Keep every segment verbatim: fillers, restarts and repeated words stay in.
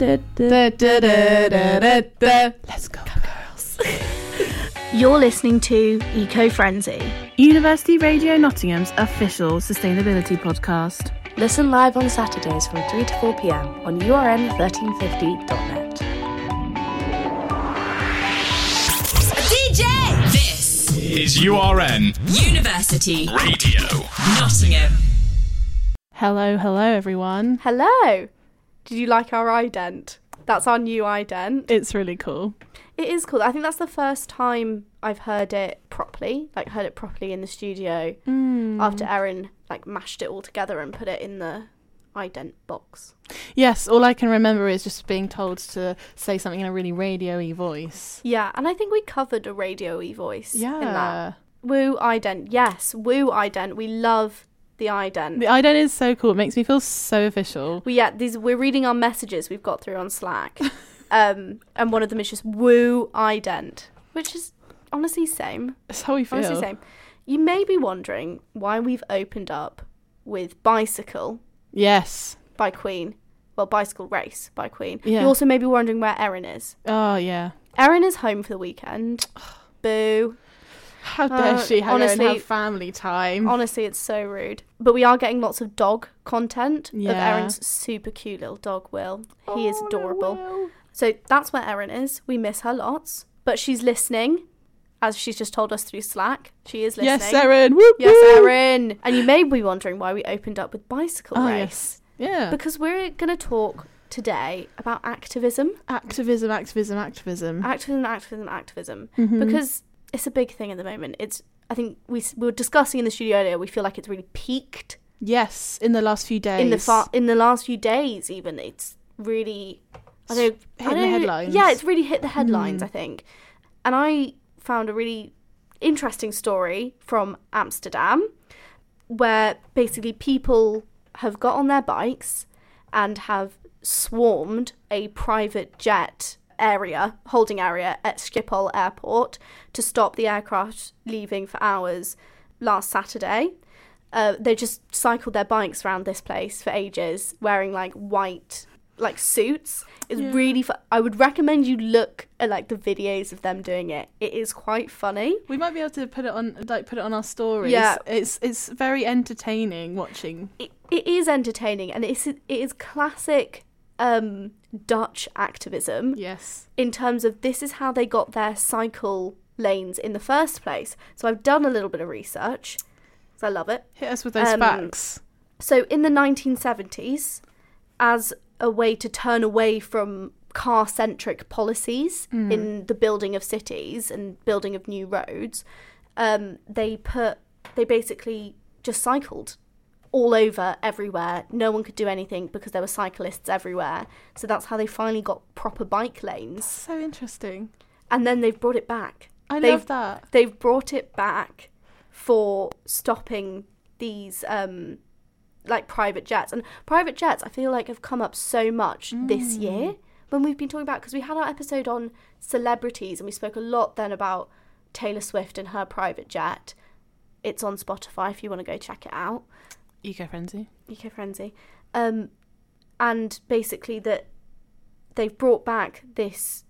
Let's go, girls. You're listening to Eco Frenzy, University Radio Nottingham's official sustainability podcast. Listen live on Saturdays from three to four p.m. on U R N thirteen fifty dot net. D J! This is U R N University Radio Nottingham. Hello, hello, everyone. Hello. Did you like our ident? That's our new ident. It's really cool. It is cool. I think that's the first time I've heard it properly, like heard it properly in the studio Mm. after Erin like mashed it all together and put it in the ident box. Yes, all I can remember is just being told to say something in a really radio-y voice. Yeah, and I think we covered a radio-y voice Yeah. in that. Woo ident. Yes, woo ident. We love the ident. The ident is so cool. It makes me feel so official. We yeah, these we're reading our messages we've got through on Slack. um and one of them is just woo ident, which is honestly same. That's how we feel. Honestly same. You may be wondering why we've opened up with Bicycle Yes. by Queen. Well, Bicycle Race by Queen. Yeah. You also may be wondering where Erin is. Oh, yeah. Erin is home for the weekend. Boo. How dare Uh, she have, honestly- have family time. Honestly, it's so rude. But we are getting lots of dog content of Yeah. Erin's super cute little dog, Will. He is Oh, no, adorable. Will. So that's where Erin is. We miss her lots. But she's listening, as she's just told us through Slack. She is listening. Yes, Erin. Woo, Yes, woo. Erin. And you may be wondering why we opened up with Bicycle Oh, Race. yes. Yeah. Because we're going to talk today about activism. Activism, activism, activism. Activism, activism, activism. Mhm. Because it's a big thing at the moment. It's. I think we, s- we were discussing in the studio earlier, we feel like it's really peaked. Yes, in the last few days. In the far, in the last few days even. It's really... I don't, I Hitting the don't- headlines. Yeah, it's really hit the headlines, Mm. I think. And I found a really interesting story from Amsterdam where basically people have got on their bikes and have swarmed a private jet area, holding area at Schiphol Airport to stop the aircraft leaving for hours last Saturday. Uh, they just cycled their bikes around this place for ages, wearing like white like suits. It's Yeah. really fu- I would recommend you look at like the videos of them doing it. It is quite funny. We might be able to put it on, like, put it on our stories. Yeah. It's it's very entertaining watching. It, it is entertaining, and it's it is classic um, Dutch activism. Yes. In terms of this is how they got their cycle lanes in the first place. So I've done a little bit of research. So I love it. Hit us with those Um, facts. So in the nineteen seventies, as a way to turn away from car-centric policies Mm. in the building of cities and building of new roads, um, they put they basically just cycled all over everywhere. No one could do anything because there were cyclists everywhere. So that's how they finally got proper bike lanes. So interesting. And then they've brought it back. I They've- love that. They've brought it back for stopping these um like private jets. And private jets I feel like have come up so much this Mm. year when we've been talking about, because we had our episode on celebrities and we spoke a lot then about Taylor Swift and her private jet. It's on Spotify if you want to go check it out. Eco-friendly. Eco-Frenzy. Um, and basically that they've brought back this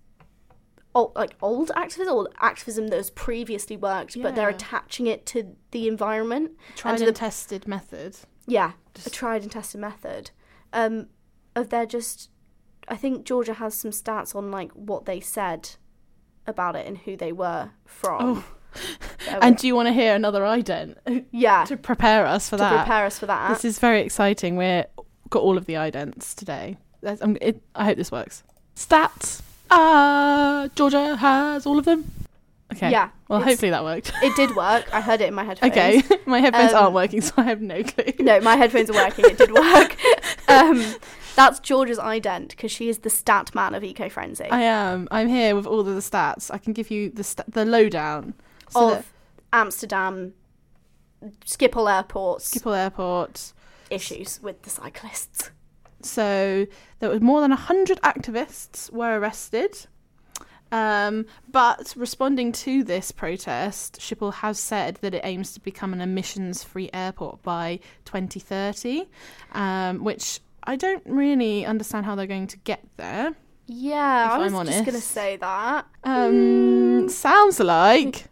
old, like old activism or activism that has previously worked, but they're Yeah. attaching it to the environment. Tried to and the- tested method. Yeah, a Just- tried and tested method. Um, of their just, I think Georgia has some stats on like what they said about it and who they were from. Oh. There And we- do you want to hear another ident yeah, to prepare us for to that? prepare us for that. This is very exciting. We've got all of the idents today. That's, um, it, I hope this works. Stats. Uh, Georgia has all of them. Okay. Yeah, Well, it's- hopefully that worked. It did work. I heard it in my headphones. Okay. My headphones Um, aren't working, so I have no clue. No, my headphones are working. It did work. um, that's Georgia's ident because she is the stat man of Eco Frenzy. I am. I'm here with all of the stats. I can give you the sta- the lowdown. So of that Amsterdam, Schiphol Airport's Schiphol Airport. issues with the cyclists. So there were more than one hundred activists were arrested. Um, but responding to this protest, Schiphol has said that it aims to become an emissions-free airport by twenty thirty, um, which I don't really understand how they're going to get there. Yeah, If I was I'm just going to honest. say that. Um, sounds like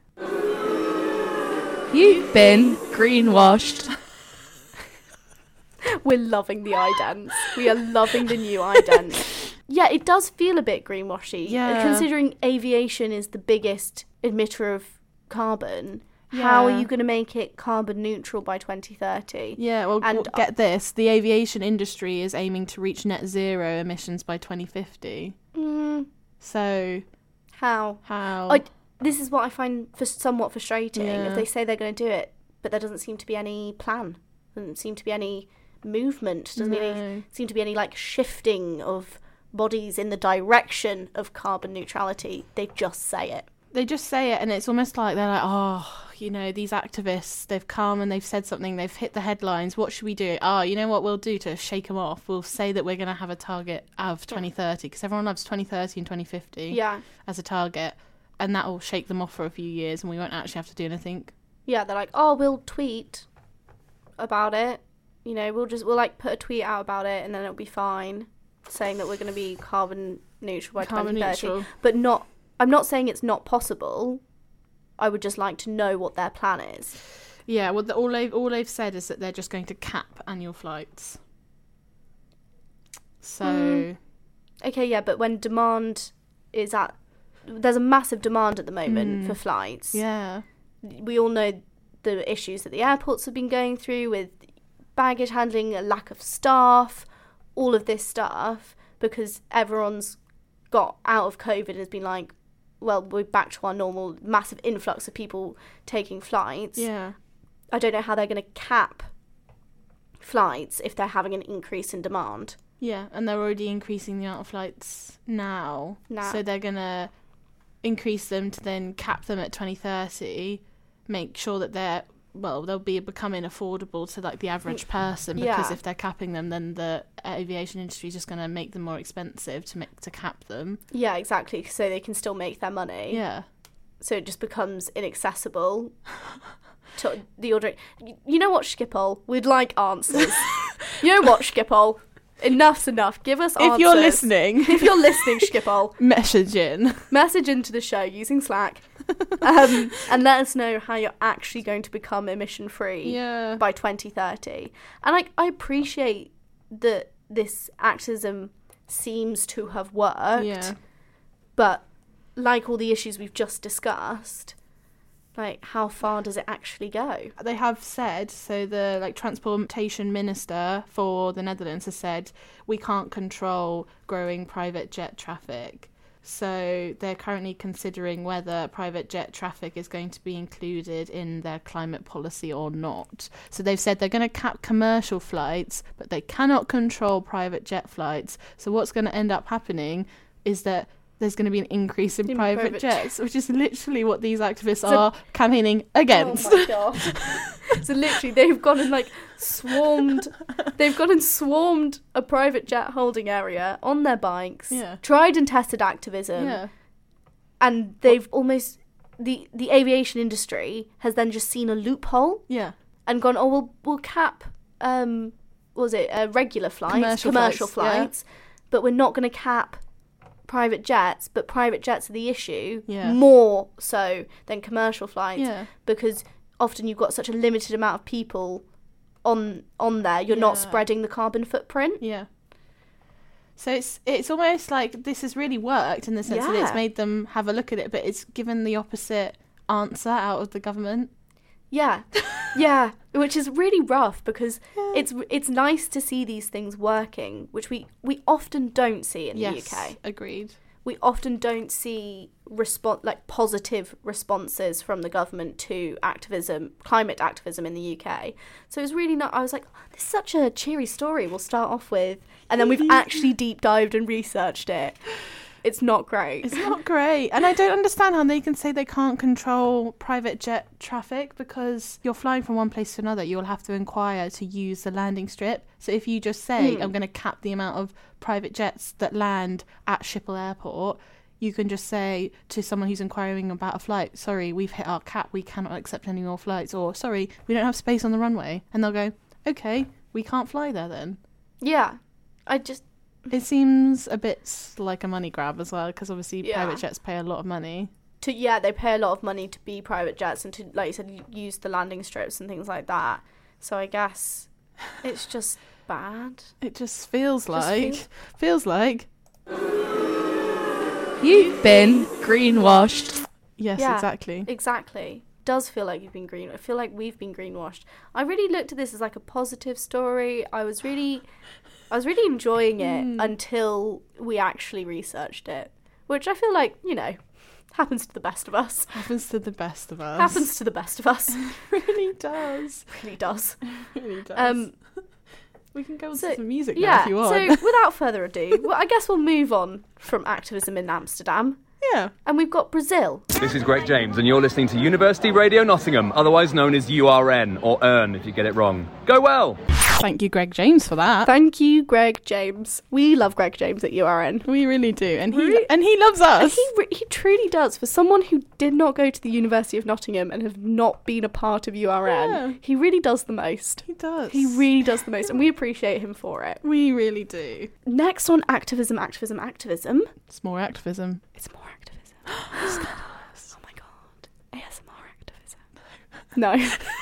You've been greenwashed. We're loving the idents. We are loving the new idents. Yeah, it does feel a bit greenwashy. Yeah. Considering aviation is the biggest emitter of carbon, how are Yeah. you going to make it carbon neutral by twenty thirty? Yeah, well, And- well, get this. The aviation industry is aiming to reach net zero emissions by twenty fifty. Mm, So, how? how? I, this is what I find for somewhat frustrating. Yeah. If they say they're going to do it, but there doesn't seem to be any plan. Doesn't seem to be any movement. Doesn't any, No. seem to be any like shifting of bodies in the direction of carbon neutrality. They just say it. They just say it, and it's almost like they're like, oh, you know, these activists, they've come and they've said something, they've hit the headlines. What should we do? Oh, you know what we'll do to shake them off? We'll say that we're going to have a target of twenty thirty, because everyone loves twenty thirty and twenty fifty Yeah. as a target, and that will shake them off for a few years, and we won't actually have to do anything. Yeah, they're like, oh, we'll tweet about it. You know, we'll just, we'll like put a tweet out about it and then it'll be fine, saying that we're going to be carbon neutral by Carbon twenty thirty. neutral. But not, I'm not saying it's not possible. I would just like to know what their plan is. Yeah, well, the, all, they've, all they've said is that they're just going to cap annual flights. So, Mm. Okay, yeah, but when demand is at, there's a massive demand at the moment Mm. for flights. yeah. We all know the issues that the airports have been going through with baggage handling, a lack of staff, all of this stuff, because everyone's got out of COVID and has been like, well, we're back to our normal massive influx of people taking flights. Yeah. I don't know how they're going to cap flights if they're having an increase in demand. Yeah, and they're already increasing the amount of flights now. Now. So they're going to increase them to then cap them at twenty thirty, make sure that they're, well, they'll be becoming affordable to like the average person, because Yeah. if they're capping them, then the aviation industry is just going to make them more expensive to make to cap them. Yeah, exactly, so they can still make their money. Yeah. So it just becomes inaccessible to the ordinary. You know what, Schiphol? We'd like answers. You know what, Schiphol? Enough's enough. Give us answers. If you're listening, If you're listening, Schiphol, message in. message into the show using Slack, um, and let us know how you're actually going to become emission free Yeah. by twenty thirty. And like, I appreciate that this activism seems to have worked, Yeah. but like all the issues we've just discussed, like, how far does it actually go? They have said, so the like transportation minister for the Netherlands has said, we can't control growing private jet traffic. So they're currently considering whether private jet traffic is going to be included in their climate policy or not. So they've said they're going to cap commercial flights, but they cannot control private jet flights. So what's going to end up happening is that there's going to be an increase in, In private, private jets, which is literally what these activists So- are campaigning against. Oh my god. So literally they've gone and like swarmed they've gone and swarmed a private jet holding area on their bikes, Yeah. tried and tested activism, Yeah. and they've almost the the aviation industry has then just seen a loophole Yeah. and gone, oh, we'll we'll cap um what was it, uh, regular flights, Commercial commercial, flights, flights, but we're not going to cap private jets, but private jets are the issue Yeah. more so than commercial flights, Yeah. because often you've got such a limited amount of people on on there, you're not Yeah. spreading the carbon footprint. Yeah. So it's it's almost like this has really worked in the sense that it's Yeah. made them have a look at it, but it's given the opposite answer out of the government. Yeah, yeah, which is really rough, because it's it's nice to see these things working, which we, we often don't see in Yes, the U K. agreed. We often don't see respon like positive responses from the government to activism, climate activism in the U K. So it was really not. I was like, oh, this is such a cheery story. We'll start off with, and then we've actually deep dived and researched it. It's not great. It's not great. And I don't understand how they can say they can't control private jet traffic, because you're flying from one place to another. You'll have to inquire to use the landing strip. So if you just say, Mm. I'm going to cap the amount of private jets that land at Schiphol Airport, you can just say to someone who's inquiring about a flight, sorry, we've hit our cap. We cannot accept any more flights. Or, sorry, we don't have space on the runway. And they'll go, okay, we can't fly there then. Yeah, I just It seems a bit like a money grab as well, because obviously Yeah. private jets pay a lot of money. to yeah they pay a lot of money to be private jets and to, like you said, use the landing strips and things like that. So I guess it's just bad. It just feels Just like feels- feels like You've been greenwashed. yes, Yeah. exactly. Exactly. Does feel like you've been green. I feel like we've been greenwashed. I really looked at this as like a positive story. I was really, I was really enjoying it Mm. until we actually researched it, which I feel like, you know, happens to the best of us. Happens to the best of us. Happens to the best of us. really does. Really does. really does. Um, we can go on so- to some music now yeah. if you So want. without further ado, well, I guess we'll move on from activism in Amsterdam, yeah. and we've got Brazil. This is Greg James, and you're listening to University Radio Nottingham, otherwise known as U R N, or E R N if you get it wrong. Go well! Thank you, Greg James, for that. Thank you, Greg James. We love Greg James at U R N. we really do, and he Really? and he loves And us. he re- he truly does. For someone who did not go to the University of Nottingham and have not been a part of U R N, Yeah. he really does the most. He does. He really does the most, and we appreciate him for it. We really do. Next on activism, activism, activism. It's more activism. It's more activism. Oh my god. A S M R activism. No.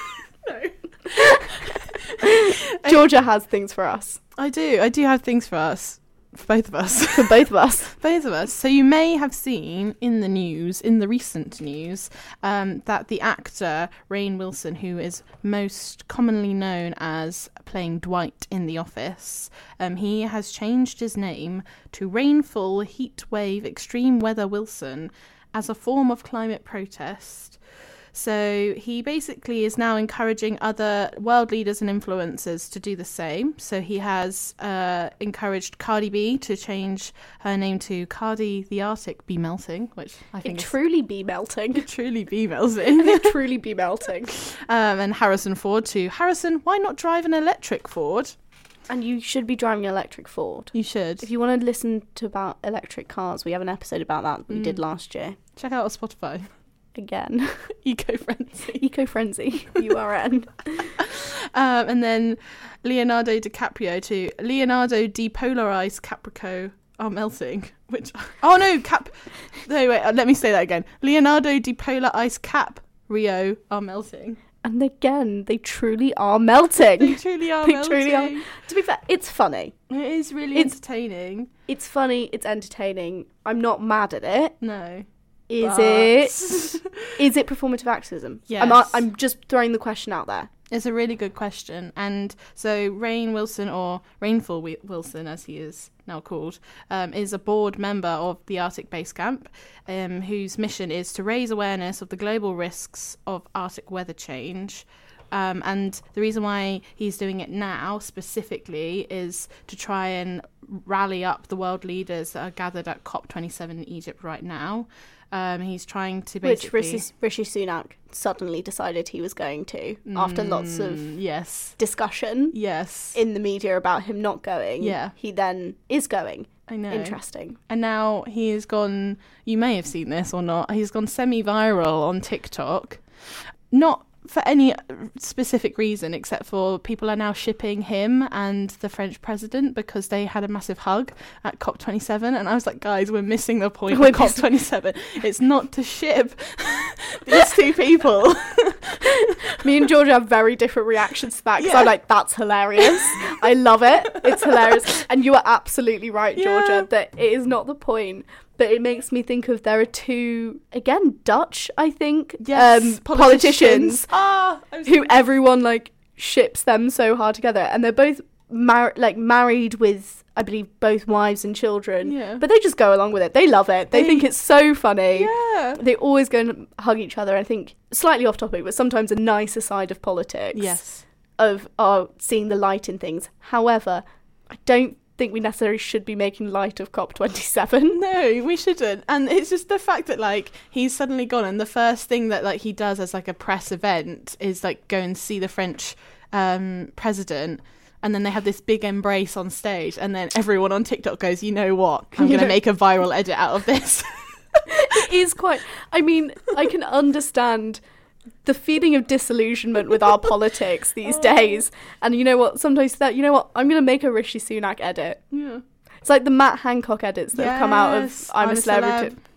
no. Georgia has things for us. I do. I do have things for us. For both of us. For both of us. both of us. So you may have seen in the news, in the recent news, um, that the actor Rainn Wilson, who is most commonly known as playing Dwight in The Office, um, he has changed his name to Rainfall Heatwave Extreme Weather Wilson as a form of climate protest. So he basically is now encouraging other world leaders and influencers to do the same. So he has uh, encouraged Cardi B to change her name to Cardi the Arctic Be Melting, which I It think is truly be melting. truly be melting. It truly be melting. um, and Harrison Ford to Harrison, why not drive an electric Ford? And you should be driving an electric Ford. You should. If you want to listen to about electric cars, we have an episode about that we did Mm. last year. Check out our Spotify. Again. Eco-friendly. Eco Frenzy, U R N. Um, and then Leonardo DiCaprio to Leonardo Depolarize Caprico are melting. Which oh no, Cap. No wait, uh, let me say that again. Leonardo Depolar Ice Cap Rio are melting. And again, they truly are melting. They truly are They melting. truly are. To be fair, it's funny. It is really It's- entertaining. It's funny, it's entertaining. I'm not mad at it. No. Is But- it? Is it performative activism? Yes. I'm, not- I'm just throwing the question out there. It's a really good question. And so Rainn Wilson, or Rainfall Wi- Wilson as he is now called, um, is a board member of the Arctic Base Camp, um, whose mission is to raise awareness of the global risks of Arctic weather change. Um, and the reason why he's doing it now specifically is to try and rally up the world leaders that are gathered at COP twenty-seven in Egypt right now. Um, he's trying to basically... Which Rishi, Rishi Sunak suddenly decided he was going to after lots of Mm, yes. discussion Yes. in the media about him not going. Yeah. He then is going. I know. Interesting. And now he has gone, you may have seen this or not, he's gone semi-viral on TikTok. Not for any specific reason, except for people are now shipping him and the French president because they had a massive hug at COP twenty-seven. And I was like, guys, we're missing the point We're of COP twenty-seven. It's not to ship these two people. Me and Georgia have very different reactions to that because Yeah. I'm like, that's hilarious. I love it. It's hilarious. And you are absolutely right, Georgia, Yeah. that it is not the point. But it makes me think of there are two, again, Dutch, I think, um, politicians Ah, I was who everyone like ships them so hard together, and they're both mar- like married with, I believe, both wives and children. Yeah. But they just go along with it. They love it. They, They- think it's so funny. Yeah. They always go and hug each other. I think slightly off topic, but sometimes a nicer side of politics. Yes. Of uh, seeing the light in things. However, I don't think we necessarily should be making light of COP twenty-seven. No, we shouldn't. And it's just the fact that like he's suddenly gone, and the first thing that like he does as like a press event is like go and see the French um, president, and then they have this big embrace on stage, and then everyone on TikTok goes, you know what, I'm You going to know- make a viral edit out of this. It is quite, I mean, I can understand the feeling of disillusionment with our politics these days. And you know what? Sometimes that, you know what? I'm going to make a Rishi Sunak edit. Yeah. It's like the Matt Hancock edits that have come out of Yes, I'm, I'm a a Celebrity. Celeb.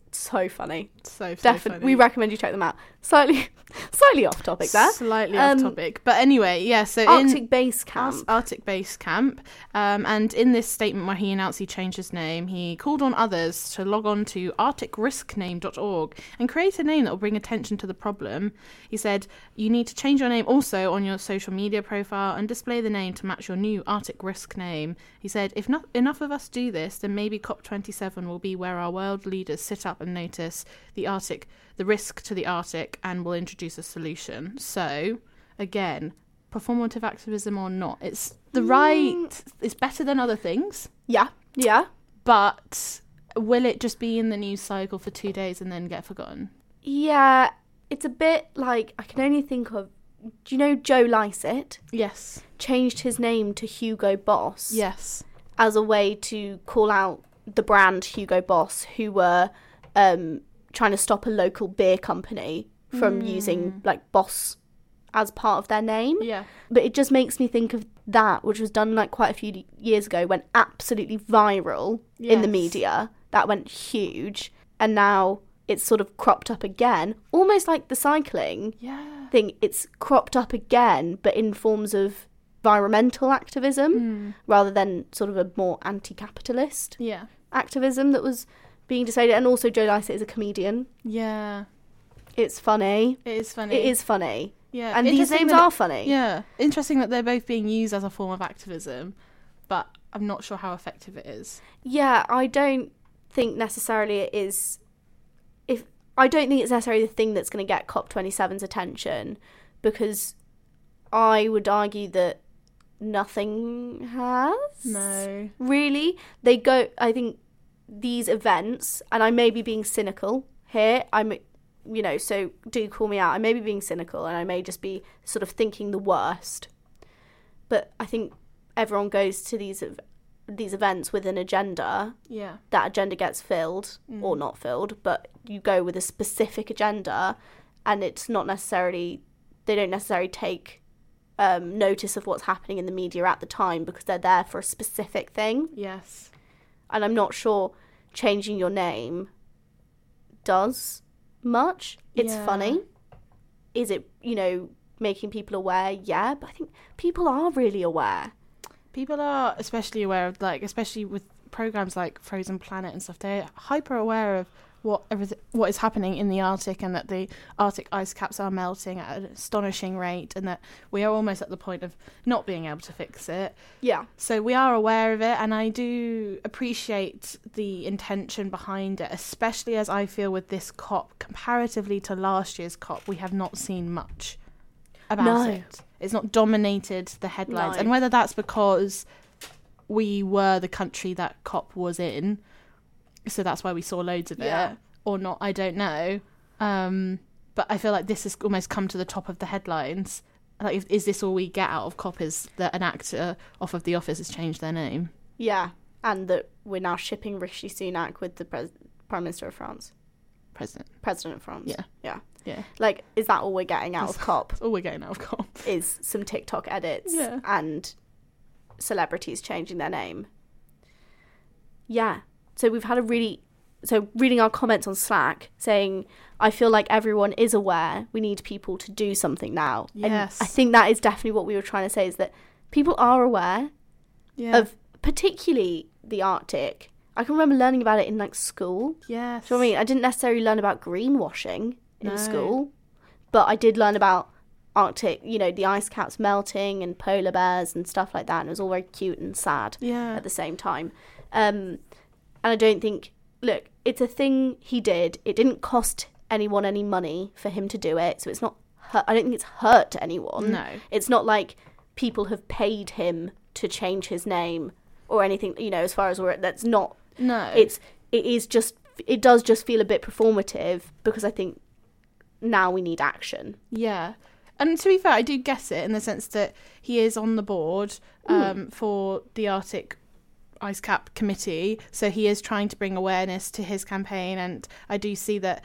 So funny. So, so Definitely. funny. We recommend you check them out. Slightly slightly off topic there. Slightly Um, off topic. But anyway, yeah, so Arctic in Base Camp. Ar- Arctic Base Camp. Um, and in this statement where he announced he changed his name, he called on others to log on to arctic risk name dot org and create a name that will bring attention to the problem. He said, you need to change your name also on your social media profile and display the name to match your new Arctic Risk name. He said, if not enough of us do this, then maybe COP twenty-seven will be where our world leaders sit up and notice the Arctic, the risk to the Arctic, and will introduce a solution. So, again, performative activism or not, it's the right, it's better than other things, Yeah. Yeah. but will it just be in the news cycle for two days and then get forgotten? Yeah. It's a bit like, I can only think of, do you know Joe Lycett? Yes. Changed his name to Hugo Boss. Yes. As a way to call out the brand Hugo Boss, who were um, trying to stop a local beer company from Mm. using like Boss as part of their name. Yeah. But it just makes me think of that, which was done like quite a few years ago, went absolutely viral in the Yes. media. That went huge, and now it's sort of cropped up again, almost like the cycling Yeah. thing. It's cropped up again, but in forms of environmental activism Mm. rather than sort of a more anti-capitalist Yeah. activism that was being decided. And also Joe Lycett is a comedian. Yeah. It's funny. It is funny. It is funny. Yeah. And these Interesting names that it- are funny. Yeah. Interesting that they're both being used as a form of activism, but I'm not sure how effective it is. Yeah, I don't think necessarily it is. If I don't think it's necessarily the thing that's going to get COP twenty-seven's attention, because I would argue that nothing has. No. Really, they go. I think these events, and I may be being cynical here. I'm, you know, so do call me out. I may be being cynical, and I may just be sort of thinking the worst. But I think everyone goes to these ev- these events with an agenda. Yeah. That agenda gets filled or not filled, but you go with a specific agenda, and it's not necessarily, they don't necessarily take um, notice of what's happening in the media at the time because they're there for a specific thing. Yes. And I'm not sure changing your name does much. It's Yeah. funny. Is it, you know, making people aware? Yeah, but I think people are really aware. People are especially aware of, like, especially with programs like Frozen Planet and stuff, they're hyper aware of what everything, what is happening in the Arctic, and that the Arctic ice caps are melting at an astonishing rate, and that we are almost at the point of not being able to fix it. Yeah. So we are aware of it, and I do appreciate the intention behind it, especially as I feel with this COP, comparatively to last year's COP, we have not seen much about No. it. It's not dominated the headlines. No. And whether that's because we were the country that COP was in, so that's why we saw loads of Yeah. it, or not, I don't know. Um, but I feel like this has almost come to the top of the headlines. Like, if, is this all we get out of COP, is that an actor off of The Office has changed their name? Yeah. And that we're now shipping Rishi Sunak with the pres- Prime Minister of France. President. President of France. Yeah. Yeah. Yeah. Like, is that all we're getting out of COP? That's all we're getting out of COP. Is some TikTok edits Yeah. and celebrities changing their name. Yeah. So we've had a really... So reading our comments on Slack saying, I feel like everyone is aware. We need people to do something now. Yes. And I think that is definitely what we were trying to say, is that people are aware Yeah. of particularly the Arctic. I can remember learning about it in like school. yes. Do you know what I mean? I didn't necessarily learn about greenwashing in No. school, but I did learn about Arctic, you know, the ice caps melting and polar bears and stuff like that. And it was all very cute and sad Yeah. at the same time. Um, and I don't think, look, it's a thing he did. It didn't cost anyone any money for him to do it. So it's not, hurt, I don't think it's hurt anyone. No. It's not like people have paid him to change his name or anything, you know, as far as we're, that's not, No. it's, it is just, it does just feel a bit performative because I think now we need action. Yeah. And to be fair, I do get it in the sense that he is on the board um, for the Arctic Ice Cap Committee. So he is trying to bring awareness to his campaign. And I do see that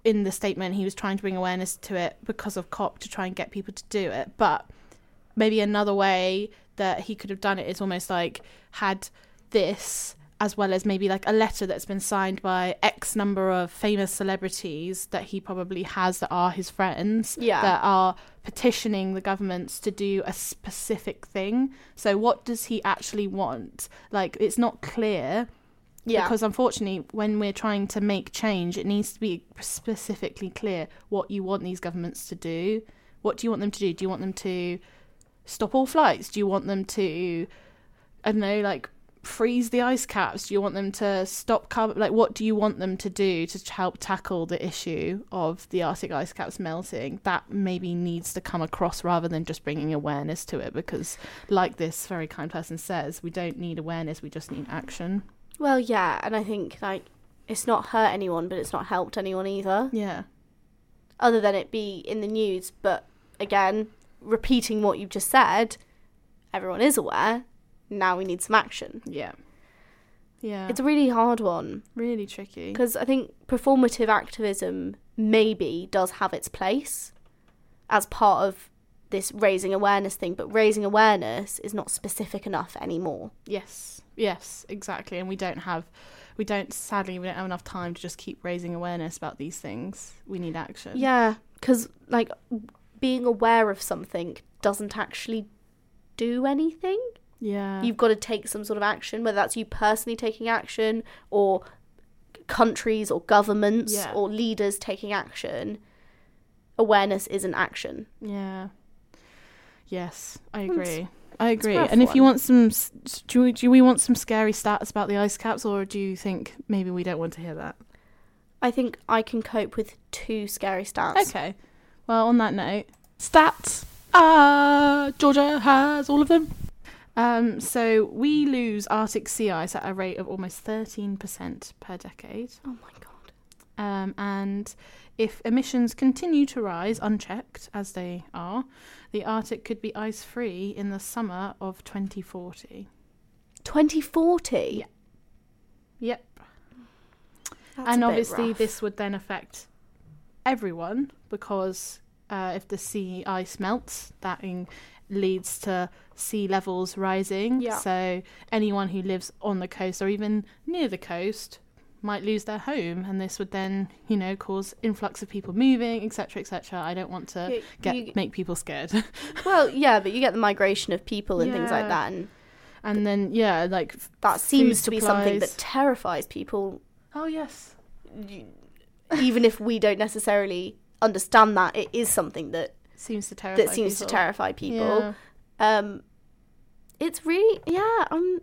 in the statement he was trying to bring awareness to it because of COP to try and get people to do it. But maybe another way that he could have done it is almost like had this as well as maybe like a letter that's been signed by X number of famous celebrities that he probably has that are his friends, Yeah. that are petitioning the governments to do a specific thing. So what does he actually want? Like, it's not clear. Yeah. Because unfortunately, when we're trying to make change, it needs to be specifically clear what you want these governments to do. What do you want them to do? Do you want them to stop all flights? Do you want them to, I don't know, like freeze the ice caps? Do you want them to stop carbon? Like, what do you want them to do to help tackle the issue of the Arctic ice caps melting? That maybe needs to come across rather than just bringing awareness to it. Because, like this very kind person says, we don't need awareness, we just need action. Well, yeah, and I think, like, it's not hurt anyone, but it's not helped anyone either. Yeah. Other than it be in the news. But, again, repeating what you've just said, everyone is aware. Now we need some action. Yeah. Yeah. It's a really hard one. really tricky. Because I think performative activism maybe does have its place as part of this raising awareness thing, but raising awareness is not specific enough anymore. Yes. Yes, exactly. And we don't have, we don't, sadly, we don't have enough time to just keep raising awareness about these things. We need action. Yeah, because, like, being aware of something doesn't actually do anything. Yeah. You've got to take some sort of action, whether that's you personally taking action or countries or governments Yeah. or leaders taking action. Awareness isn't action. Yeah. Yes, I It's- agree. I agree. rough And if you one. want some, s- do we, do we want some scary stats about the ice caps, or do you think maybe we don't want to hear that? I think I can cope with two scary stats. Okay. Well, on that note, stats. Ah, Georgia has all of them. Um, so we lose Arctic sea ice at a rate of almost thirteen percent per decade. Oh my god. Um, and if emissions continue to rise unchecked, as they are, the Arctic could be ice-free in the summer of twenty forty. twenty forty? Yeah. Yep. That's And a bit obviously rough. this would then affect everyone because uh, if the sea ice melts, that in- leads to sea levels rising. Yeah. So anyone who lives on the coast or even near the coast might lose their home, and this would then, you know, cause influx of people moving, et cetera, et cetera. I don't want to You- get you- make people scared. Well, yeah, but you get the migration of people and things like Yeah. that, and And then, yeah, like f- that seems food to be something that supplies. terrifies people, Oh yes. even if we don't necessarily understand that. It is something that Seems to terrify. that seems to people. terrify people. Yeah. Um, it's really, yeah, I'm,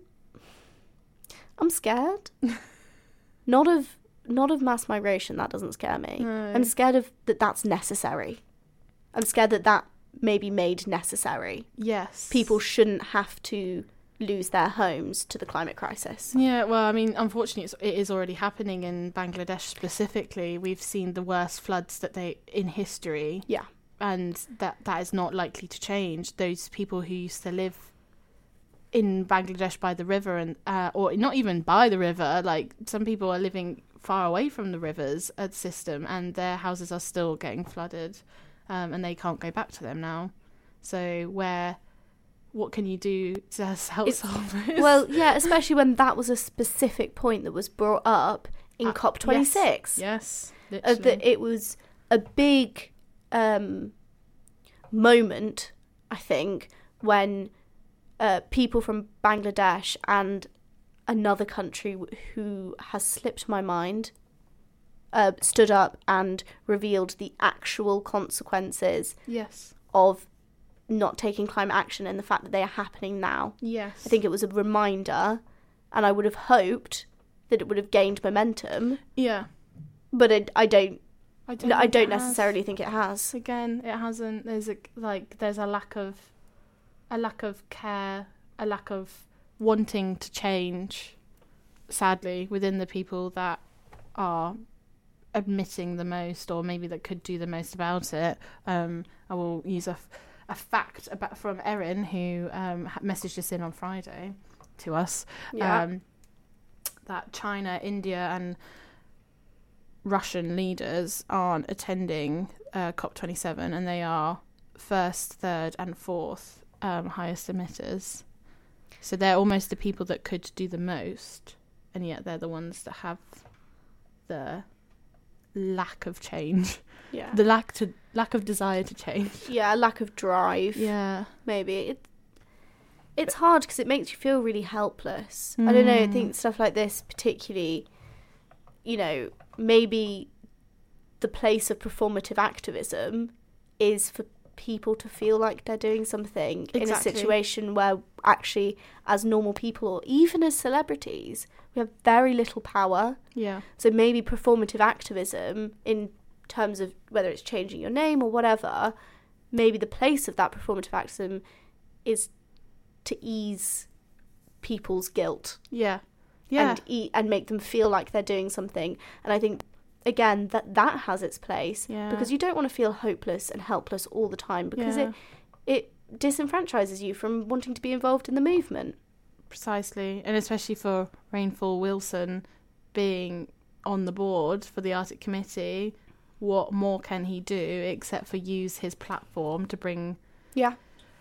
I'm scared. not of, not of mass migration. That doesn't scare me. No. I'm scared of that. That's necessary. I'm scared that that may be made necessary. Yes. People shouldn't have to lose their homes to the climate crisis. Yeah, well, I mean, unfortunately, it's, it is already happening in Bangladesh specifically. We've seen the worst floods that they in history, Yeah. and that that is not likely to change. Those people who used to live in Bangladesh by the river, and uh, or not even by the river, like some people are living far away from the rivers uh, system, and their houses are still getting flooded, um, and they can't go back to them now. So where, what can you do to help It's- solve this? Well, yeah, especially when that was a specific point that was brought up in Uh, COP twenty-six. Yes, Uh, literally. that it was a big um, moment, I think, when uh, people from Bangladesh and another country w- who has slipped my mind uh, stood up and revealed the actual consequences Yes. of not taking climate action and the fact that they are happening now. Yes. I think it was a reminder, and I would have hoped that it would have gained momentum, Yeah. but it, I don't. I I don't, don't, think it has. necessarily think it has. Again, it hasn't. There's a like. There's a lack of, a lack of care, a lack of wanting to change. Sadly, within the people that are admitting the most, or maybe that could do the most about it. Um, I will use a, f- a fact about from Erin, who um, ha- messaged us in on Friday to us. Yeah. Um, that China, India, and Russian leaders aren't attending uh, COP twenty-seven, and they are first, third and fourth um, highest emitters. So they're almost the people that could do the most, and yet they're the ones that have the lack of change. Yeah. The lack to lack of desire to change. Yeah, a lack of drive. Yeah. Maybe. It, it's hard because it makes you feel really helpless. Mm. I don't know, I think stuff like this particularly, you know, maybe the place of performative activism is for people to feel like they're doing something exactly. in a situation where actually as normal people or even as celebrities we have very little power. Yeah. So maybe performative activism in terms of whether it's changing your name or whatever, maybe the place of that performative activism is to ease people's guilt. Yeah. Yeah. And e- and make them feel like they're doing something. And I think again that that has its place. Yeah. Because you don't want to feel hopeless and helpless all the time because yeah. it it disenfranchises you from wanting to be involved in the movement. Precisely. And especially for Rainfall Wilson being on the board for the Arctic Committee, what more can he do except for use his platform to bring yeah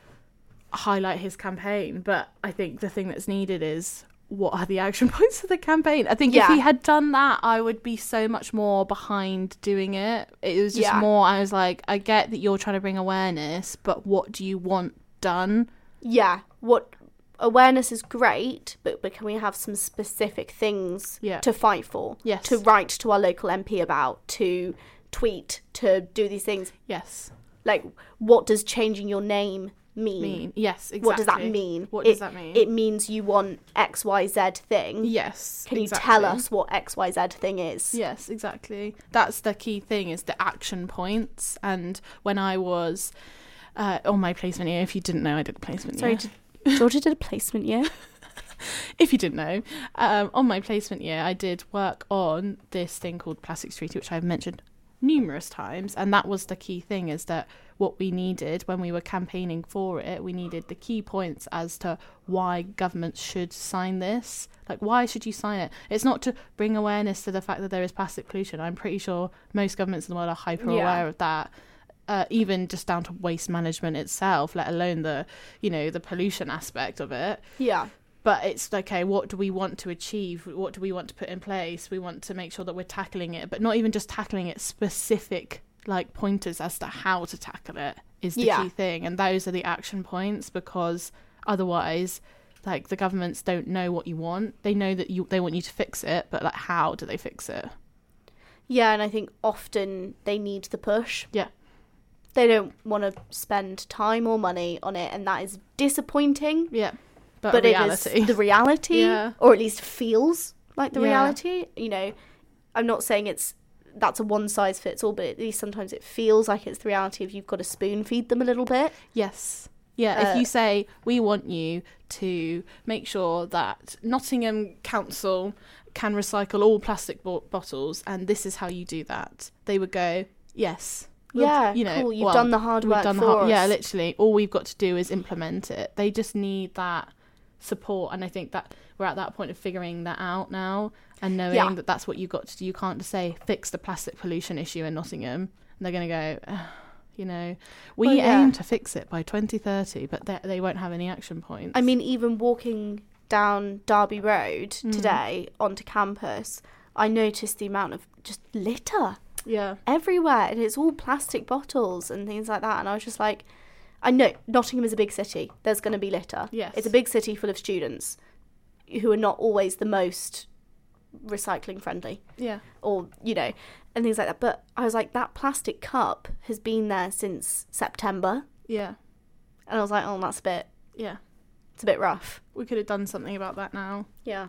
highlight his campaign? But I think the thing that's needed is, what are the action points of the campaign? I think yeah. if he had done that, I would be so much more behind doing it. It was just yeah. more, I was like, I get that you're trying to bring awareness, but what do you want done? Yeah, what awareness is great, but, but can we have some specific things yeah. to fight for? Yes. To write to our local M P about, to tweet, to do these things? Yes. Like, what does changing your name mean? mean? Yes, exactly. What does that mean? What it, does that mean? It means you want X Y Z thing. Yes. Can exactly. you tell us what X Y Z thing is? Yes, exactly. That's the key thing, is the action points. And when I was uh, on my placement year, if you didn't know, I did a placement Sorry, year. Did, Georgia did a placement year? If you didn't know, um, on my placement year, I did work on this thing called Plastics Treaty, which I've mentioned numerous times. And that was the key thing, is that what we needed when we were campaigning for it, we needed the key points as to why governments should sign this. Like, why should you sign it? It's not to bring awareness to the fact that there is plastic pollution. I'm pretty sure most governments in the world are hyper Yeah. aware of that. Uh, even just down to waste management itself, let alone the, you know, the pollution aspect of it. Yeah. But it's okay, what do we want to achieve? What do we want to put in place? We want to make sure that we're tackling it, but not even just tackling it, specific like pointers as to how to tackle it is the yeah. key thing. And those are the action points, because otherwise, like, the governments don't know what you want. They know that you they want you to fix it, but like, how do they fix it? Yeah, and I think often they need the push. Yeah. They don't want to spend time or money on it, and that is disappointing. Yeah. But, But reality. it is the reality, Yeah. or at least feels like the Yeah. reality. You know, I'm not saying it's that's a one size fits all, but at least sometimes it feels like it's the reality of you've got to spoon feed them a little bit. Yes. Yeah, Uh, if you say, we want you to make sure that Nottingham Council can recycle all plastic bo- bottles, and this is how you do that, they would go, yes. We'll, Yeah, you know, cool, you've well, done the hard we've work done the for hard- Yeah, us. literally. All we've got to do is implement it. They just need that support, and I think that we're at that point of figuring that out now, and knowing Yeah. that that's what you've got to do. You can't just say, fix the plastic pollution issue in Nottingham, and they're going to go, "Ugh, you know, we Well, yeah. aim to fix it by twenty thirty, but they, they won't have any action points. I mean, even walking down Derby Road Mm. today onto campus, I noticed the amount of just litter yeah, everywhere, and it's all plastic bottles and things like that. And I was just like, I know Nottingham is a big city. There's going to be litter. Yes. It's a big city full of students who are not always the most recycling friendly, yeah, or, you know, and things like that. But I was like, that plastic cup has been there since September. yeah, And I was like, oh, that's a bit, yeah. it's a bit rough. We could have done something about that now. Yeah.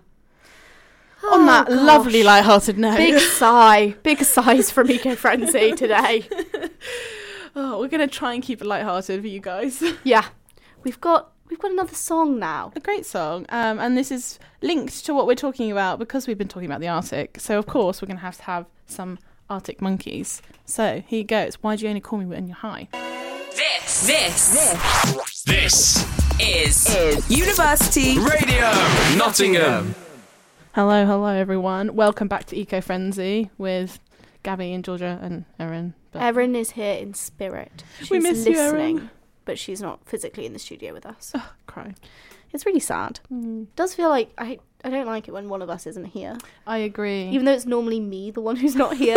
On that Oh, gosh. lovely, light-hearted note. Big sigh. Big sighs from Eco Frenzy today. Oh, we're going to try and keep it light-hearted for you guys. Yeah. We've got we've got another song now. A great song, um, and this is linked to what we're talking about because we've been talking about the Arctic. So, of course, we're going to have to have some Arctic monkeys. So, here you go. It's Why Do You Only Call Me When You're High? This, this, this, this is, is University Radio Nottingham. Hello, hello, everyone. Welcome back to Eco Frenzy with Gabby and Georgia and Erin. But Erin is here in spirit. She's we miss you, listening, Erin. but she's not physically in the studio with us. Oh, cry. It's really sad. Mm. It does feel like I I don't like it when one of us isn't here. I agree. Even though it's normally me, the one who's not here.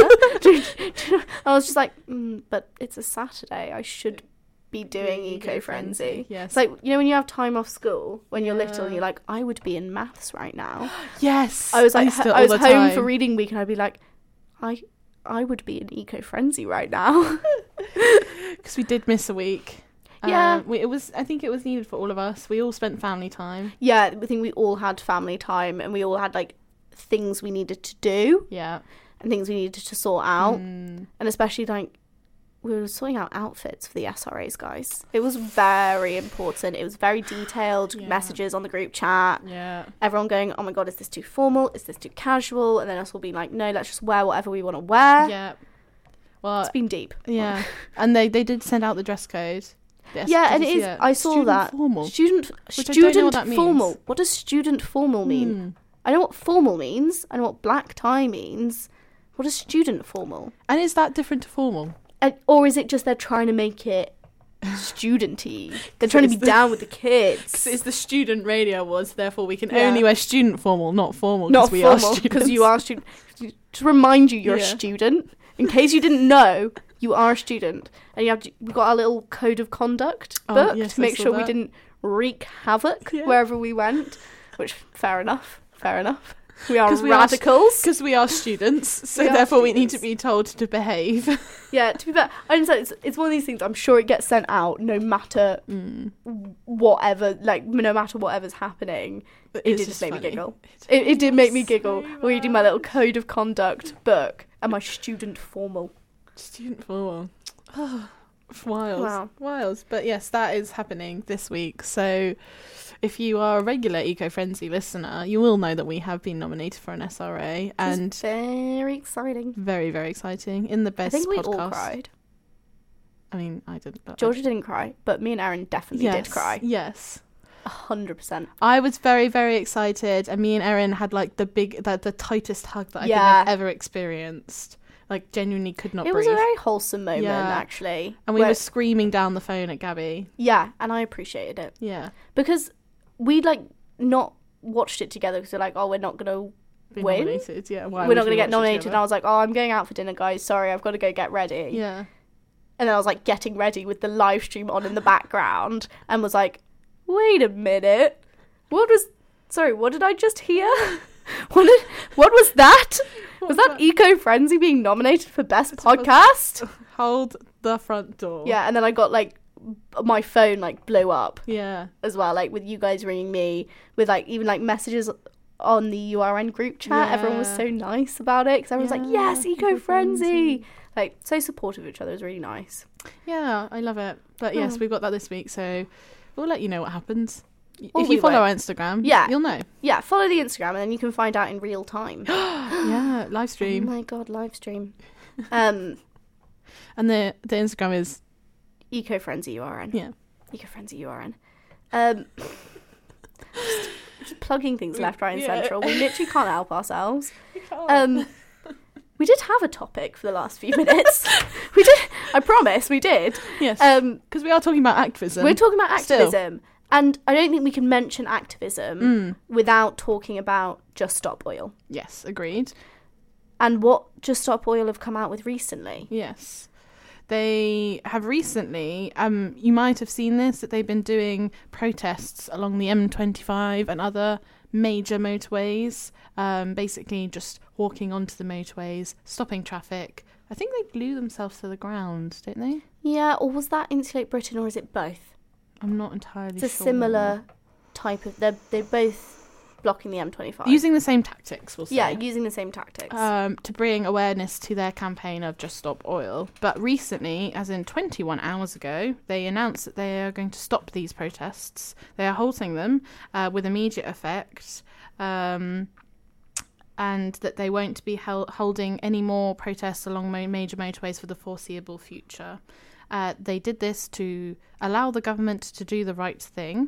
I was just like, mm, but it's a Saturday. I should be doing Eco Frenzy. Yes. It's like, you know, when you have time off school, when you're Yeah. little, and you're like, I would be in maths right now. Yes. I was like, used to I was all home the time. for reading week, and I'd be like, I, I would be in Eco Frenzy right now. Because we did miss a week. Yeah. Um, we, it was. I think it was needed for all of us. We all spent family time. Yeah, I think we all had family time, and we all had like things we needed to do Yeah. and things we needed to sort out, Mm. and especially like we were sorting out outfits for the S R As, guys. It was very important. It was very detailed. Yeah. Messages on the group chat. Yeah. Everyone going, oh my god, is this too formal? Is this too casual? And then us all being like, no, let's just wear whatever we want to wear. Yeah. Well. It's been deep. Yeah. And they they did send out the dress code. Yes, Yeah, did and you it see is. I saw Student that. Formal. Student Which I don't student know what that means. formal. What does student formal mean? Hmm. I know what formal means. I know what black tie means. What does student formal? And is that different to formal? And, or is it just they're trying to make it studenty? They're trying to be it's the- down with the kids. Because it's the student radio awards, therefore we can Yeah. only wear student formal, not formal. Not we formal are because you are student. To remind you, you're Yeah. a student. In case you didn't know, you are a student, and you have to, we got our little code of conduct Oh, book yes, to I make saw sure we that. didn't wreak havoc Yeah. wherever we went. Which fair enough, fair enough. We are 'Cause we are radicals. Because we are students, so We are therefore we need students. to be told to behave. Yeah, to be fair, I understand it's, it's one of these things. I'm sure it gets sent out no matter Mm. whatever, like no matter whatever's happening. But It it's did just make me funny. giggle. It, it did make me giggle so reading my little code of conduct book and my student formal. Student formal. Oh, wild. Wow. Wild. But yes, that is happening this week. So if you are a regular Eco Frenzy listener, you will know that we have been nominated for an S R A. And It's very exciting. very, very exciting. In the I best think we podcast. all cried. I mean, I didn't. But Georgia didn't cry, but me and Erin definitely yes, did cry. Yes. A hundred percent. I was very, very excited, and me and Erin had like the big, the, the tightest hug that I Yeah. think I've ever experienced. Like, genuinely could not It breathe. was a very wholesome moment, Yeah. actually. and we where- were screaming down the phone at Gabby. yeah, and I appreciated it Yeah, because we like not watched it together because we're like, oh, we're not gonna Be win. nominated. Yeah, why we're would not we gonna get watch it nominated. And I together? was like, oh, I'm going out for dinner, guys. Sorry, I've got to go get ready. Yeah, And then I was like getting ready with the live stream on in the background and was like, wait a minute. What was sorry, what did I just hear? What did, what was that? Was that Eco Frenzy being nominated for best podcast? hold the front door. Yeah, and then I got like my phone like blew up yeah, as well, like with you guys ringing me with like even like messages on the U R N group chat. Everyone was Yeah. so nice about it because everyone's like, Yeah, yes, Eco Eco Frenzy. Frenzy. Like so supportive of each other. It was really nice. yeah. I love it. But yes, Oh. we've got that this week, so we'll let you know what happens. Or if we you follow won't. our Instagram, Yeah. you'll know. Yeah, follow the Instagram and then you can find out in real time. Yeah, live Oh stream, my god, live stream. Um, and the the Instagram is Eco Frenzy U R N. yeah. Eco Frenzy U R N. Um, just, just plugging things left, right, and Yeah. central. We literally can't help ourselves. Um, we did have a topic for the last few minutes. we did. I promise, we did. Yes, Um, because we are talking about activism. we're talking about Still. activism, and I don't think we can mention activism Mm. without talking about Just Stop Oil Yes, agreed. and what Just Stop Oil have come out with recently. Yes. They have recently, um, you might have seen this, that they've been doing protests along the M twenty-five and other major motorways, um, basically just walking onto the motorways, stopping traffic. I think they glue themselves to the ground, don't they? Yeah, or was that Insulate Britain, or is it both? I'm not entirely It's a sure. similar type of. They're they're both blocking the M twenty-five. Using the same tactics, we'll say. yeah, using the same tactics. um, to bring awareness to their campaign of Just Stop Oil. But recently, as in twenty-one hours ago, they announced that they are going to stop these protests. They are halting them uh, with immediate effect, um, and that they won't be hel- holding any more protests along mo- major motorways for the foreseeable future. Uh, they did this to allow the government to do the right thing.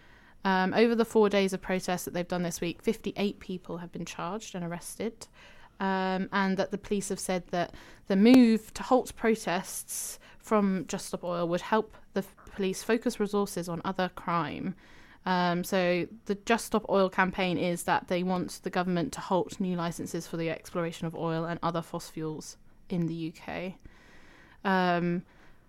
Um, over the four days of protests that they've done this week, fifty-eight people have been charged and arrested. um, and that the police have said that the move to halt protests from Just Stop Oil would help the f- police focus resources on other crime. Um, so the Just Stop Oil campaign is that they want the government to halt new licenses for the exploration of oil and other fossil fuels in the U K. Um,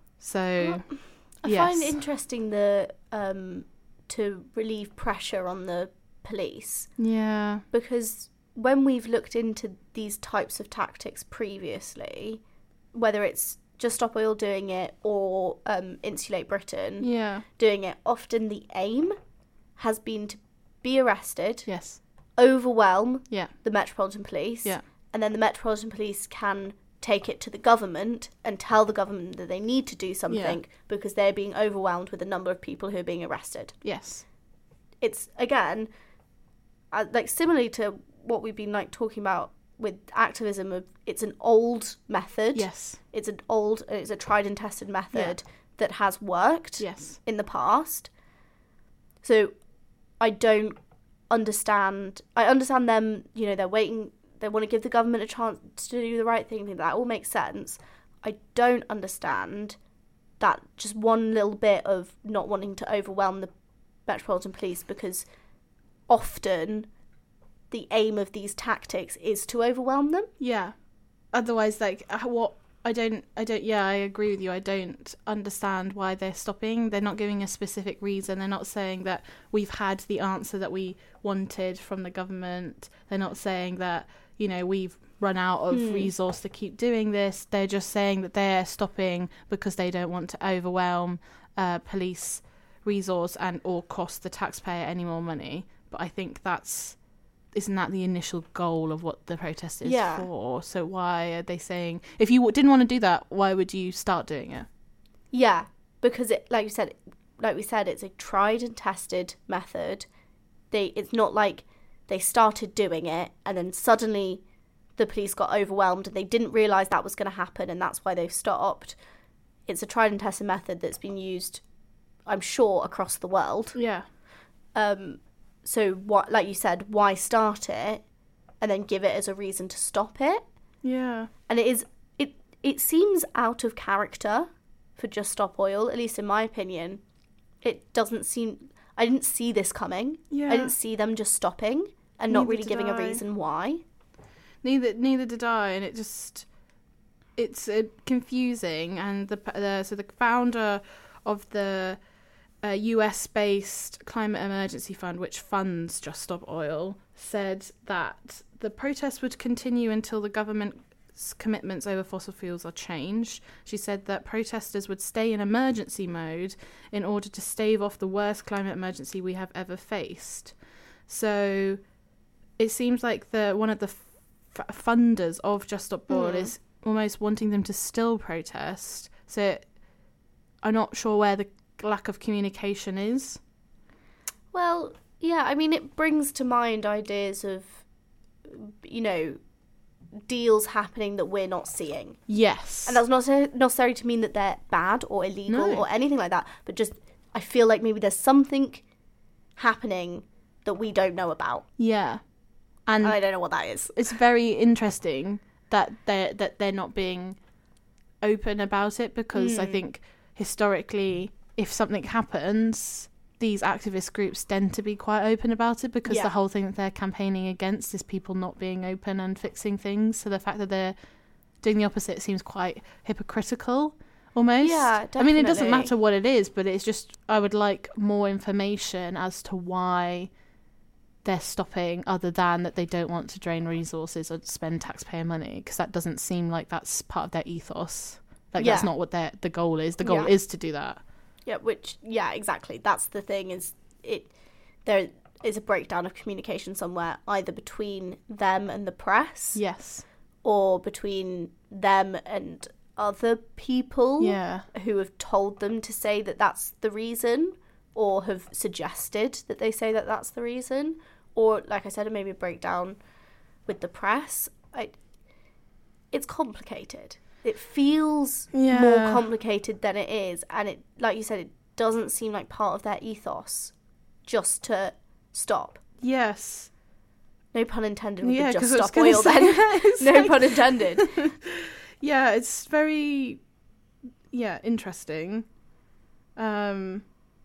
so, well, I yes. find it interesting the um, to relieve pressure on the police. Yeah. Because when we've looked into these types of tactics previously, whether it's Just Stop Oil doing it or um, Insulate Britain Yeah. doing it, often the aim has been to be arrested, Yes. overwhelm Yeah. the Metropolitan Police, Yeah. and then the Metropolitan Police can take it to the government and tell the government that they need to do something because they're being overwhelmed with the number of people who are being arrested. Yes. It's, again, uh, like similarly to what we've been like talking about with activism, of it's an old method. Yes. It's an old, it's a tried and tested method Yeah. that has worked Yes. in the past. So I don't understand, I understand them, you know, they're waiting, they want to give the government a chance to do the right thing. That all makes sense. I don't understand that just one little bit of not wanting to overwhelm the Metropolitan Police, because often the aim of these tactics is to overwhelm them. Yeah. Otherwise, like, uh, what I don't, I don't. Yeah, I agree with you. I don't understand why they're stopping. They're not giving a specific reason. They're not saying that we've had the answer that we wanted from the government. They're not saying that, you know, we've run out of Hmm. resource to keep doing this. They're just saying that they're stopping because they don't want to overwhelm uh, police resource and or cost the taxpayer any more money. But I think that's, isn't that the initial goal of what the protest is Yeah. for? So why are they saying, if you w- didn't want to do that, why would you start doing it? Yeah, because it, like you said, like we said, it's a tried and tested method. They, it's not like they started doing it and then suddenly the police got overwhelmed and they didn't realise that was going to happen and that's why they've stopped. It's a tried and tested method that's been used, I'm sure, across the world. Yeah. Um, so what, like you said, why start it and then give it as a reason to stop it? Yeah. And it is, it it seems out of character for Just Stop Oil, at least in my opinion. It doesn't seem, I didn't see this coming. Yeah. I didn't see them just stopping and not Neither really did giving a I. reason why. Neither neither did I, and it just, it's uh, confusing. And the, the so the founder of the uh, U S-based Climate Emergency Fund, which funds Just Stop Oil, said that the protests would continue until the government's commitments over fossil fuels are changed. She said that protesters would stay in emergency mode in order to stave off the worst climate emergency we have ever faced. So it seems like the one of the f- funders of Just Stop Oil Mm. is almost wanting them to still protest. So I'm not sure where the lack of communication is. Well, yeah, I mean, it brings to mind ideas of, you know, deals happening that we're not seeing. Yes. And that's not necessar- necessarily to mean that they're bad or illegal No. or anything like that, but just I feel like maybe there's something happening that we don't know about. Yeah. And And I don't know what that is. it's very interesting that they're, that they're not being open about it, because I Mm. think historically, if something happens, these activist groups tend to be quite open about it, because Yeah. the whole thing that they're campaigning against is people not being open and fixing things. So the fact that they're doing the opposite seems quite hypocritical, almost. Yeah, I mean, it doesn't definitely. matter what it is, but it's just, I would like more information as to why they're stopping, other than that they don't want to drain resources or spend taxpayer money, because that doesn't seem like that's part of their ethos. Like, that's Yeah. not what their the goal is. The goal Yeah. is to do that. Yeah, which, yeah, exactly. That's the thing, is it, there is a breakdown of communication somewhere, either between them and the press, Yes. or between them and other people Yeah. who have told them to say that that's the reason, or have suggested that they say that that's the reason, or, like I said, maybe a breakdown with the press. I, it's complicated. It feels Yeah. more complicated than it is, and it, like you said, it doesn't seem like part of their ethos just to stop. Yes. No pun intended with Yeah, the 'cause just I was stop gonna oil say, then. yeah, it's No like- pun intended. Yeah, it's very, yeah, interesting. Um,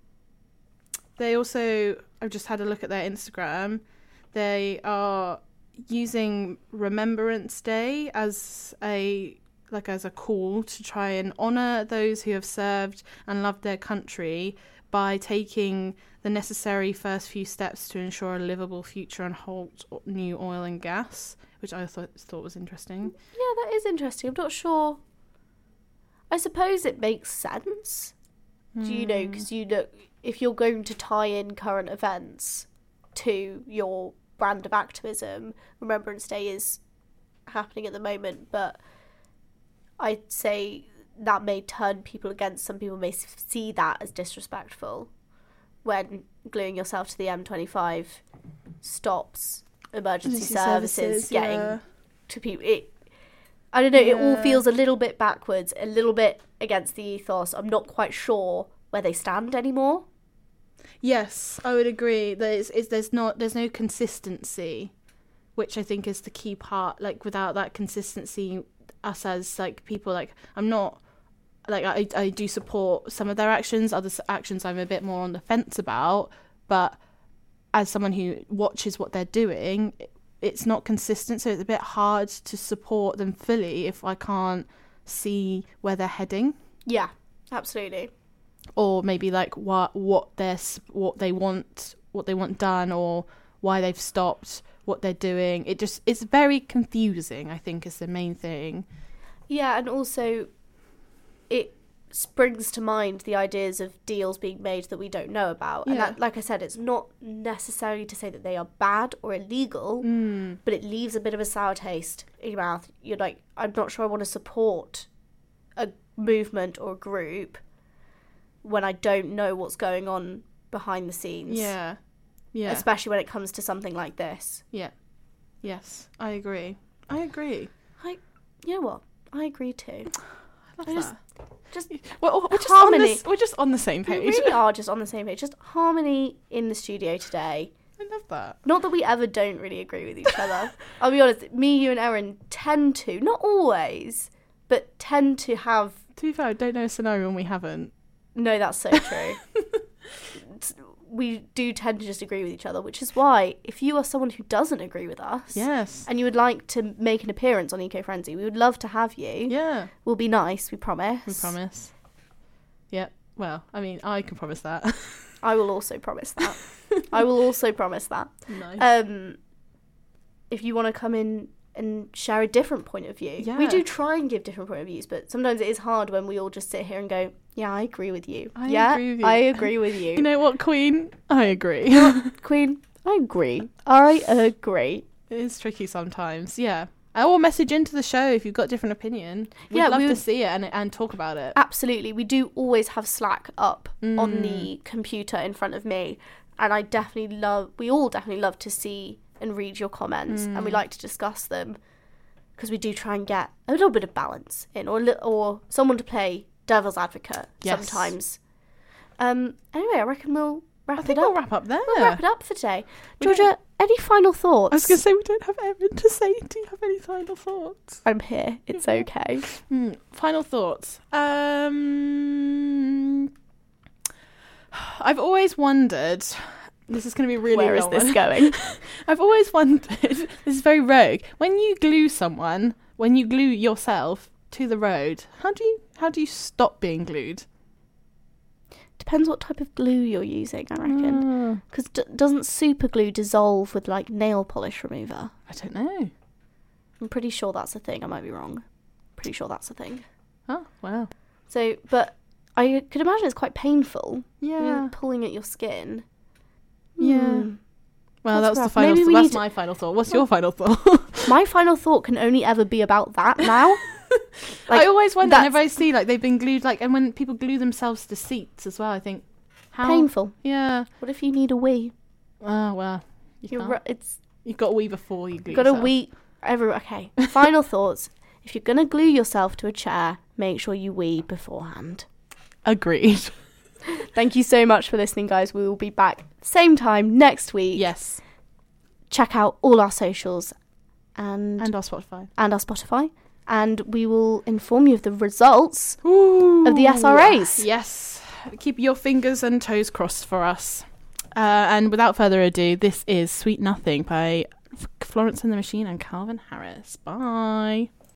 they also, I've just had a look at their Instagram. They are using Remembrance Day as a like as a call to try and honour those who have served and loved their country by taking the necessary first few steps to ensure a livable future and halt new oil and gas, which I thought thought was interesting. Yeah, that is interesting. I'm not sure. I suppose it makes sense. Do you know? Because you know, if you're going to tie in current events to your brand of activism, Remembrance Day is happening at the moment, but I'd say that may turn people against. Some people may see that as disrespectful when gluing yourself to the M twenty-five stops emergency Emergency services, services, getting yeah. to people. It, I don't know, it all Yeah. feels a little bit backwards, a little bit against the ethos. I'm not quite sure where they stand anymore. Yes, I would agree. There's is there's not there's no consistency, which I think is the key part. Like without that consistency, us as like people, like I'm not like I I do support some of their actions. Other s- actions I'm a bit more on the fence about. But as someone who watches what they're doing, it- it's not consistent. So it's a bit hard to support them fully if I can't see where they're heading. Yeah, absolutely. Or maybe like what what they're s- what they want what they want done, or why they've stopped what they're doing. It just it's very confusing, I think, is the main thing. Yeah, and also it springs to mind the ideas of deals being made that we don't know about. And Yeah. that, like I said, it's not necessarily to say that they are bad or illegal, Mm. but it leaves a bit of a sour taste in your mouth. You're like, I'm not sure I want to support a movement or a group when I don't know what's going on behind the scenes. Yeah, yeah, Especially when it comes to something like this. yeah. Yes, I agree. I agree. I, you know what? I agree too. I love I just- that. Just We're, we're just on harmony. this, we're just on the same we page. really are just on the same page. Just harmony in the studio today. I love that. Not that we ever don't really agree with each other. I'll be honest, me, you and Erin tend to, not always, but tend to have... To be fair, I don't know a scenario when we haven't. No, that's so true. It's- we do tend to just agree with each other, which is why if you are someone who doesn't agree with us Yes. and you would like to make an appearance on Eco Frenzy, we would love to have you. Yeah. We'll be nice, we promise. We promise. Yep. Well, I mean, I can promise that. I will also promise that. I will also promise that. Nice. Um, if you want to come in and share a different point of view. Yeah. We do try and give different point of views, but sometimes it is hard when we all just sit here and go, yeah, I agree with you. I yeah, agree with you." I agree with you. You know what, Queen? I agree. Queen, I agree. I agree. It is tricky sometimes, yeah. Or message into the show if you've got a different opinion. We'd Yeah, love we to would- see it and and talk about it. Absolutely. We do always have Slack up on Mm. the computer in front of me. And I definitely love, we all definitely love to see and read your comments. And we Mm. like to discuss them. Because we do try and get a little bit of balance in. Or, a li- or someone to play devil's advocate Yes. sometimes. Um. Anyway, I reckon we'll wrap I think it up. we'll wrap up there. We'll wrap it up for today. We don't- Georgia, any final thoughts? I was going to say, we don't have Erin to say. Do you have any final thoughts? I'm here. It's okay. Hmm, final thoughts. Um, I've always wondered. This is going to be a really Where is long this one. going? I've always wondered. This is very rogue. When you glue someone, when you glue yourself to the road, how do you how do you stop being glued? Depends what type of glue you're using, I reckon. Ah, Because d- doesn't super glue dissolve with like nail polish remover? I don't know. I'm pretty sure that's a thing. I might be wrong. Pretty sure that's a thing. Oh wow. So, but I could imagine it's quite painful. Yeah. You're pulling at your skin. Yeah. Hmm. Well, That's that's the rough. final. Maybe Th- we that's need to- my final thought. What's your final thought? My final thought can only ever be about that now. Like, I always wonder that's whenever I see like they've been glued, like, and when people glue themselves to seats as well, I think how painful. Yeah. What if you need a wee? Oh well. You You're can't. ru- it's You've got a wee before you glue. got a yourself. wee. Every okay. Final thoughts. If you're gonna glue yourself to a chair, make sure you wee beforehand. Agreed. Thank you so much for listening, guys. We will be back same time next week. Yes. check out all our socials and And our Spotify. and our Spotify, and we will inform you of the results Ooh. of the S R As. Yes. Keep your fingers and toes crossed for us. Uh, and without further ado, this is Sweet Nothing by Florence and the Machine and Calvin Harris. Bye.